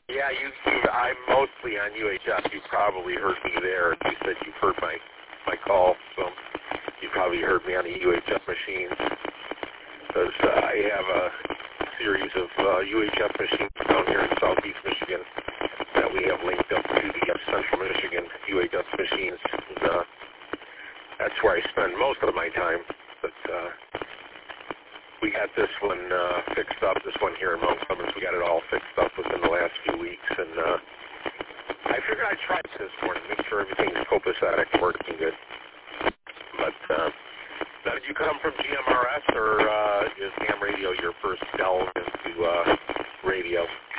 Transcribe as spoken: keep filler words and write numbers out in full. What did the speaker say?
Yeah, you, you. I'm mostly on U H F. You probably heard me there. You said you've heard my my call, so you probably heard me on the U H F machines. Because uh, I have a series of uh, U H F machines down here in southeast Michigan that we have linked up to the uh, central Michigan U H F machines. And, uh, that's where I spend most of my time. But uh, we got this one uh, fixed up, this one here in Mount Clemens. We got it all fixed up within the last few weeks. And uh, I figured I'd try it this morning, make sure everything's copacetic, working good. But uh, now, did you come from G M R S, or uh, is ham radio your first delve into uh, radio?